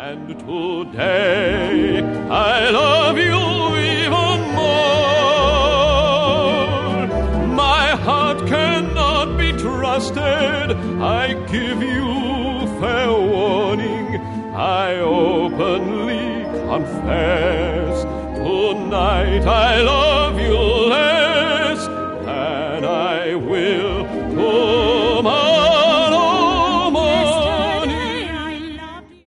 And today I love you even more. My heart cannot be trusted. I give you fair warning. I openly confess, tonight I love